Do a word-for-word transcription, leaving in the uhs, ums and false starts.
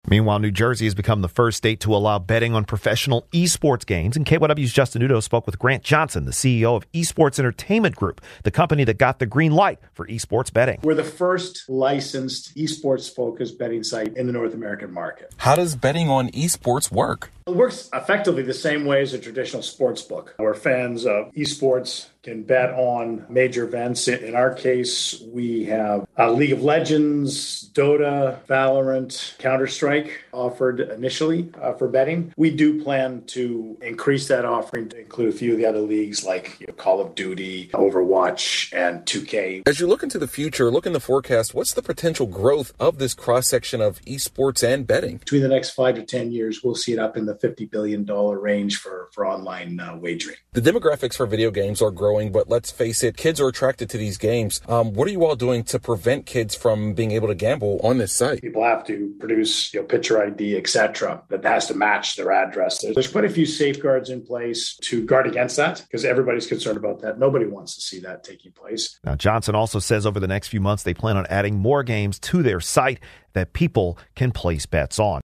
Meanwhile, New Jersey has become the first state to allow betting on professional esports games. And K Y W's Justin Udo spoke with Grant Johnson, the C E O of Esports Entertainment Group, the company that got the green light for esports betting. We're the first licensed esports-focused betting site in the North American market. How does betting on esports work? It works effectively the same way as a traditional sports book, where fans of esports can bet on major events. In our case, we have uh, League of Legends, Dota, Valorant, Counter-Strike offered initially uh, for betting. We do plan to increase that offering to include a few of the other leagues like you know, Call of Duty, Overwatch, and two K. As you look into the future, look in the forecast, what's the potential growth of this cross-section of esports and betting? Between the next five to ten years, we'll see it up in the fifty billion dollars range for, for online uh, wagering. The demographics for video games are growing, but let's face it, kids are attracted to these games. Um, what are you all doing to prevent kids from being able to gamble on this site? People have to produce you know, picture I D, et cetera, that has to match their address. There's quite a few safeguards in place to guard against that because everybody's concerned about that. Nobody wants to see that taking place. Now, Johnson also says over the next few months they plan on adding more games to their site that people can place bets on.